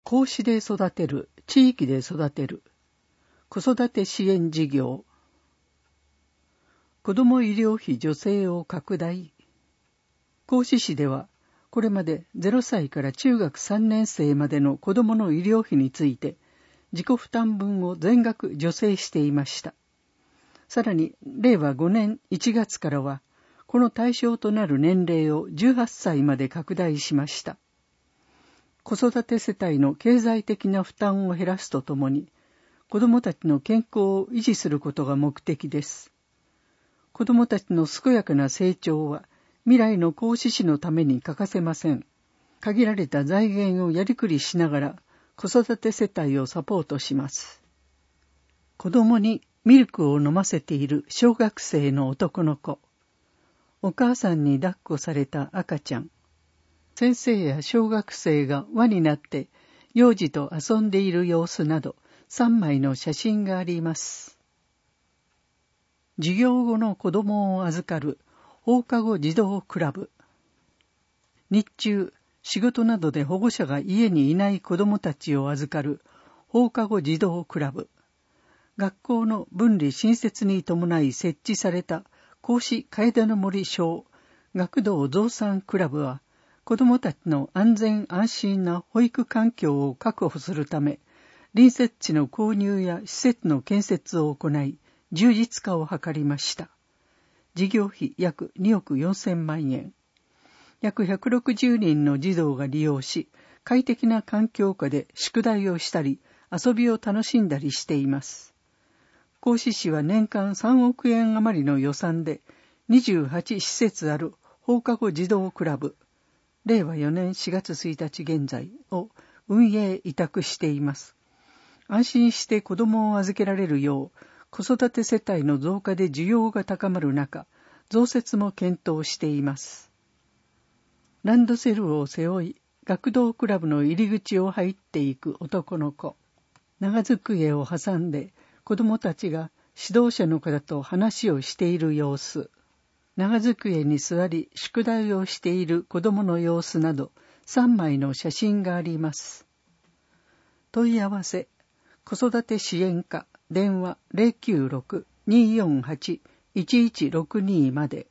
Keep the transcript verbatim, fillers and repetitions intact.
公私で育てる、地域で育てる、子育て支援事業、子ども医療費助成を拡大。合志市では、これまでゼロさいから中学さんねん生までの子どもの医療費について、自己負担分を全額助成していました。さらに、れいわごねんいちがつからは、この対象となる年齢をじゅうはっさいまで拡大しました。子育て世帯の経済的な負担を減らすとともに、子どもたちの健康を維持することが目的です。子どもたちの健やかな成長は、未来の合志市のために欠かせません。限られた財源をやりくりしながら、子育て世帯をサポートします。子供にミルクを飲ませている小学生の男の子。お母さんに抱っこされた赤ちゃん。先生や小学生が輪になって幼児と遊んでいる様子などさんまいの写真があります。授業後の子供を預かる放課後児童クラブ。日中、仕事などで保護者が家にいない子供たちを預かる放課後児童クラブ。学校の分離新設に伴い設置された合志楓の森小学童増産クラブは、子どもたちの安全安心な保育環境を確保するため、隣接地の購入や施設の建設を行い、充実化を図りました。事業費約におくよんせんまんえん。約ひゃくろくじゅうにんの児童が利用し、快適な環境下で宿題をしたり、遊びを楽しんだりしています。合志市は年間さんおくえん余りの予算で、にじゅうはちしせつある放課後児童クラブ、れいわよねんしがつついたち現在を運営委託しています。安心して子供を預けられるよう、子育て世帯の増加で需要が高まる中、増設も検討しています。ランドセルを背負い、学童クラブの入り口を入っていく男の子。長机を挟んで、子供たちが指導者の方と話をしている様子。長机に座り宿題をしている子供の様子などさんまいの写真があります。問い合わせ、子育て支援課、電話 ゼロきゅうろく にーよんはち いちいちろくに まで。